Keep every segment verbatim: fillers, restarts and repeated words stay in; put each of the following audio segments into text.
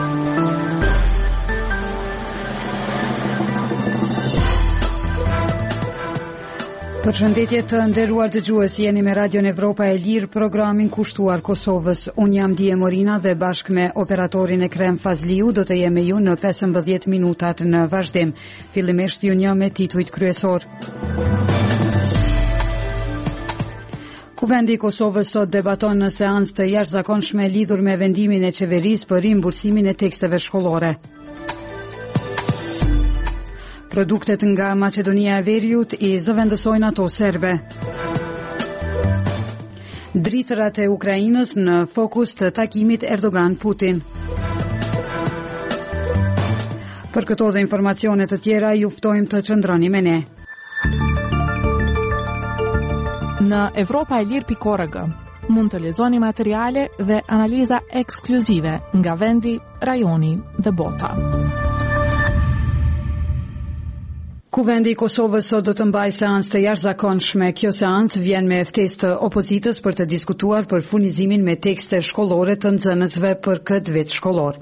Përshëndetje të nderuar dëgjues, jeni me Radion Evropa e Lirë, programin kushtuar Kosovës. Unë jam Dije Morina dhe bashkë me operatorin Ekrem Fazliu do të jem me ju në pesëmbëdhjetë minutat në vazhdim. Fillimisht ju një me titujt kryesor. Kuvendi i Kosovës sot debaton në seancë të jashtëzakonshme lidhur me vendimin e qeverisë për rimbursimin e teksteve shkollore. Produktet nga Maqedonia e Veriut i zëvendësojnë ato serbe. Dritërat e Ukrainës në fokus të takimit Erdogan-Putin. Për këto dhe informacione të tjera ju ftojmë të qëndroni me ne. Në Evropa e Lirë pikë org mund të lexoni materiale dhe analiza ekskluzive nga vendi, rajoni dhe bota. Kuvendi i Kosovës sot do të mbajë seancë të jashtëzakonshme. Kjo seancë vjen me ftesë të opozitës për të diskutuar për furnizimin me tekste shkollore të nxënësve për këtë vit shkollor.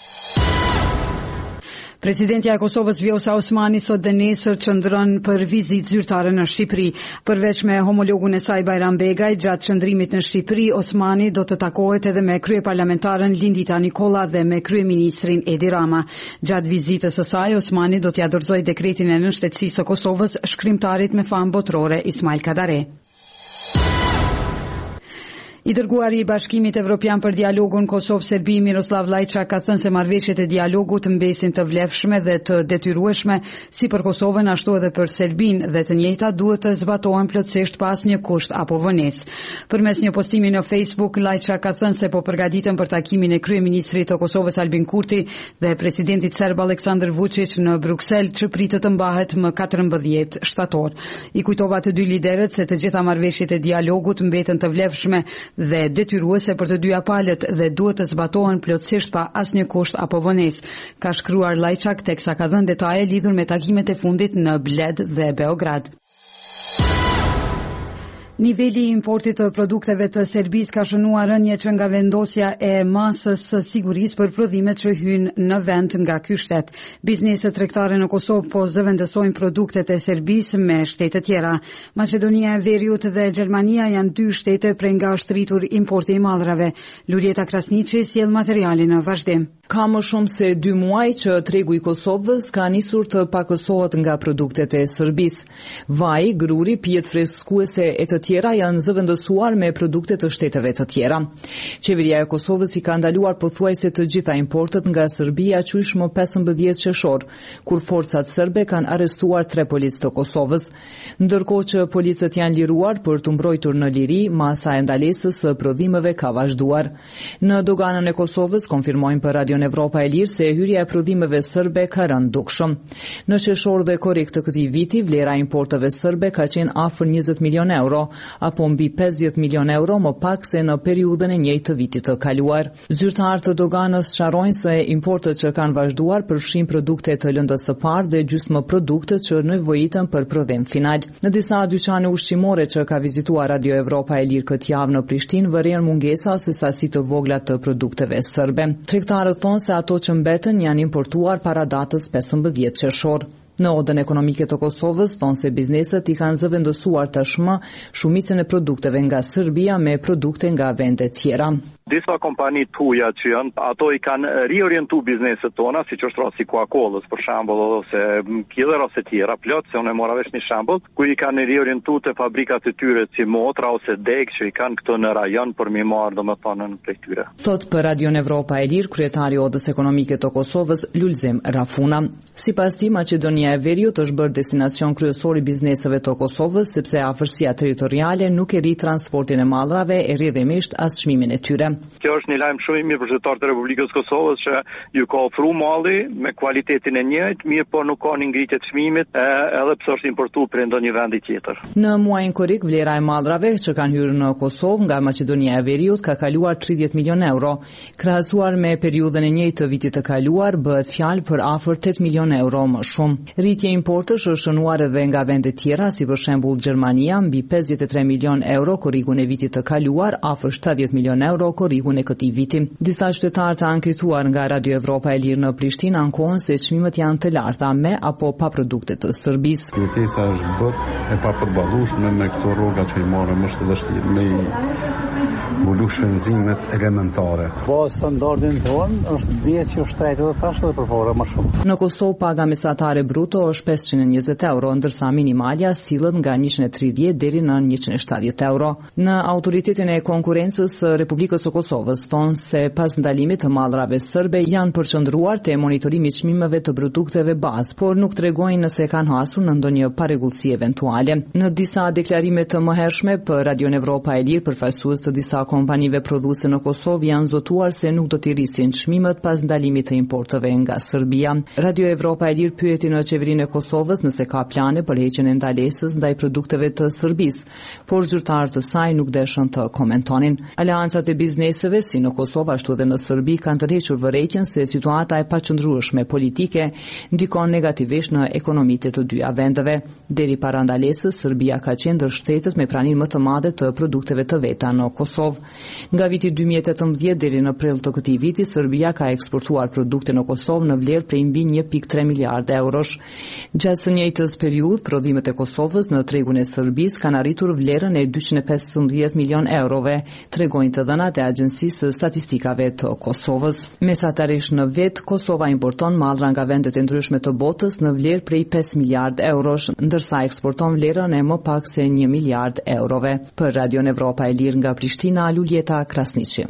Presidentja e Kosovës Vjosa Osmani sot dhe nesër qëndron për vizitë zyrtare në Shqipëri. Përveç me homologun e saj Bajram Begaj, gjatë qëndrimit në Shqipëri, Osmani do të takohet edhe me kryeparlamentaren Lindita Nikolla dhe me kryeministrin Edi Rama. Gjatë vizitës së saj, Osmani do t'ia dorëzojë dekretin e nënshtetësisë së Kosovës shkrimtarit me famë botërore Ismail Kadare. I dërguari i Bashkimit Evropian për dialogun Kosovë-Serbi Miroslav Lajçak ka thënë se marrëveshjet e dialogut mbesin të vlefshme dhe të detyrueshme si për Kosovën ashtu edhe për Serbinë dhe të njëjtat duhet të zbatohen plotësisht pa asnjë kusht apo vonesë. Përmes një postimi në Facebook, Lajçak ka thënë se po përgatiten për takimin e kryeministrit të Kosovës Albin Kurti dhe presidentit serb Aleksandar Vučić në Bruksel, që pritet të mbahet më katërmbëdhjetë shtator. I kujtova të dy liderët se të gjitha marrëveshjet e dialogut mbeten të vlefshme dhe detyruese për të dyja palët dhe duhet të zbatohen plotësisht pa asnjë kusht apo vonesë, ka shkruar Lajçak teksa ka dhënë detaje lidhur me takimet e fundit në Bled dhe Beograd. Niveli i importit të produkteve të Serbisë ka shënuar rënje që nga vendosja e masës së sigurisë për prodhimet që hyjnë në vend nga ky shtet. Bizneset tregtare në Kosovë po zëvendësojnë produktet e Serbisë me shtete tjera. Maqedonia e Veriut dhe Gjermania janë dy shtete prej nga është rritur importi i mallrave. Luljeta Krasniqi sjell materialin në vazhdim. Ka më shumë se dy muaj që tregu i Kosovës ka nisur të pakësohet nga produktet e Serbisë. Vaj, gruri, pijet freskuese e të tjera janë zëvendësuar me produkte të shteteve të tjera. Qeveria e Kosovës i ka ndaluar pothuajse të gjitha importet nga Serbia qysh më pesëmbëdhjetë qershor, kur forcat serbe kanë arrestuar tre policë të Kosovës, ndërkohë që policët janë liruar për të mbrojtur në liri, masa e ndalesës së prodhimeve ka vazhduar. Në doganën e Kosovës konfirmojnë për Radio Evropa e Lirë se hyrja e prodhimeve serbe ka rënë dukshëm. Në qershor dhe korrik të këtij viti, vlera e importeve serbe ka qenë afër njëzet milion euro, apo mbi pesëdhjetë milion euro më pak se në periudhën e njëjtë të vitit të kaluar. Zyrtarët të doganës sharojnë se importet që kanë vazhduar përfshin produkte të lëndës së parë dhe gjysmë produkte që nevojiten për prodhim final. Në disa dyqane ushqimore që ka vizituar Radio Evropa e Lirë këtë javë në Prishtinë, vërejnë mungesa se sasi të vogla të produkteve serbe. Tregtarët thonë se ato që mbeten janë importuar para datës pesëmbëdhjetë qershor. Në Odën Ekonomike të Kosovës thonë se bizneset i kanë zëvendësuar tashmë shumicën e produkteve nga Serbia me produkte nga vende tjera. Disa kompani të huaja që janë, ato i kanë riorientu bizneset tona, siç është rasti Coca-Colës, për shembull, ose Killer ose tjera, plot, se unë mora vesh një shembull, ku i kanë riorientu te fabrikat e tyre si Motra ose Deg që i kanë këto në rajon për mi marrë domethënë prej tyre. Thot për Radion Evropa e Lirë kryetari i Odës Ekonomike të Kosovës Lulzim Rafuna. Sipas tij, Maqedonia e Veriut është bërë destinacion kryesor i bizneseve të Kosovës sepse afërsia territoriale nuk e rri transportin e mallrave e rrjedhimisht as çmimin e tyre. Kjo është një lajm shumë i mirë për qytetarët e Republikës Kosovës që ju ka ofruar malli me cilësinë e njëjtë, mirë po nuk ka një ngritje të çmimit, edhe pse është importuar prej ndonjë vendi tjetër. Në muajin korrik vlera e mallrave që kanë hyrë në Kosovë nga Maqedonia e Veriut ka kaluar tridhjetë milion euro. Krahasuar me periudhën e njëjtë të vitit të kaluar, bëhet fjalë për afër tetë milion euro më shumë. Rritja e importësh është shënuar edhe nga vende tjera, si për shembull Gjermania, mbi pesëdhjetë e tre milion euro korrikun e vitit të kaluar, afër shtatëdhjetë milion euro korrikun e këtij viti. Disa qytetarë të anketuar nga Radio Evropa e Lirë në Prishtinë ankohen se çmimet janë të larta me apo pa produkte të Serbisë. Jetesa është bërë e papërballueshme me këto rroga që i marrë më të vështirë me mbulu shpenzimet elementare. Po standardin tonë është dihet që shtrejtë dhe tash dhe përpora më shumë. Në Kosovë paga mesatare bruto është pesëqind e njëzet euro, ndërsa minimalja sillet nga njëqind e tridhjetë deri në njëqind e shtatëdhjetë euro. Në Autoritetin e Konkurrencës së Republikës së Kosovës thonë se pas ndalimit të mallrave serbe janë përqendruar te monitorimi i çmimeve të produkteve bazë, por nuk tregojnë nëse kanë hasur në ndonjë parregullsi eventuale. Në disa deklarime të mëhershme për Radio Evropa e Lirë, përfaqësues të disa kompanive prodhuese në Kosovë janë zotuar se nuk do të rrisin çmimet pas ndalimit të importeve nga Serbia. Radio Evropa e Lirë pyeti në qeverinë e Kosovës nëse ka plane për heqjen e ndalesës ndaj produkteve të Serbisë, por zyrtarët e saj nuk deshën të komentonin. Aleancat e bizneseve si në Kosovë ashtu edhe në Serbi kanë tërhequr vërejtjen se situata e paqëndrueshme politike ndikon negativisht në ekonomitë të dyja vendeve. Deri para ndalesës, Serbia ka qenë ndër shtetet me praninë më të madhe të produkteve të veta në Kosovë. Nga viti dy mijë e tetëmbëdhjetë deri në prill të këtij viti, Serbia ka eksportuar produkte në Kosovë në vlerë prej mbi një pikë tre miliardë eurosh. Gjatë së njëjtës periudhë, prodhimet e Kosovës në tregun e Serbisë kanë arritur vlerën e dyqind e pesëmbëdhjetë milion eurove, tregojnë të dhënat e Agjencisë së Statistikave të Kosovës. Mesatarisht në vit, Kosova importon mallra nga vendet e ndryshme të botës në vlerë prej pesë miliardë eurosh, ndërsa eksporton vlerën e më pak se një miliard eurove. Për Radio Evropa e Lirë nga Prishtina, Luljeta Krasniqi.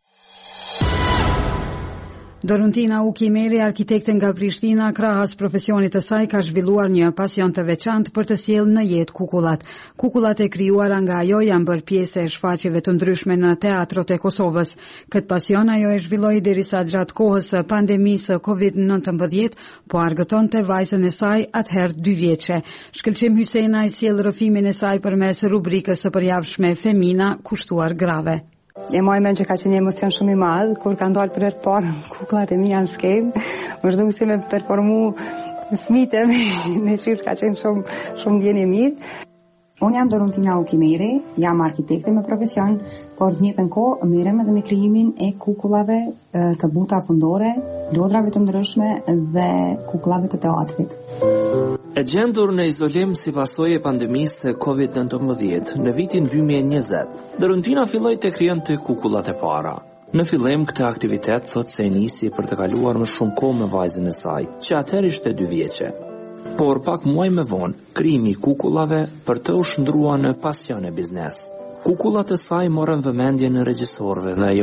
Doruntina Ukimeri, arkitekte nga Prishtina, krahas profesionit të saj ka zhvilluar një pasion të veçantë për të sjellë në jetë kukullat. Kukullat e krijuara nga ajo janë bërë pjesë e shfaqjeve të ndryshme në teatrot e Kosovës. Këtë pasion ajo e zhvilloi derisa gjatë kohës së pandemisë kovid nëntëmbëdhjetë po argëtonte vajzën e saj atëherë dy vjeçe. Shkëlqim Hysena i sjell rrëfimin e saj përmes rubrikës së përjavshme Femina, kushtuar grave. E moj men që ka qenë një emocion shumë i madh kur ka ndalë për herë të parë kukullat e mia në skenë. Më zhduk si me performu fëmijët në shirë ka qenë shumë shumë ndjenjë mirë. Unë jam Doruntina Ukimeri, jam arkitekte me profesion, por në të njëjtën kohë merrem edhe me krijimin e kukullave të buta fundore, lodrave të ndryshme dhe kukullave të teatrit. E gjendur në izolim si pasojë e pandemisë së kovid nëntëmbëdhjetë në vitin dy mijë e njëzet, Doruntina filloi të krijonte kukullat e para. Në fillim këtë aktivitet thot se e nisi për të kaluar më shumë kohë me vajzën e saj, që atëherë ishte dy vjeçe. Por pak muaj më vonë, krijimi i kukullave për të u shndruar në pasion e biznes. Kukullat e saj morën vëmendjen e regjisorëve dhe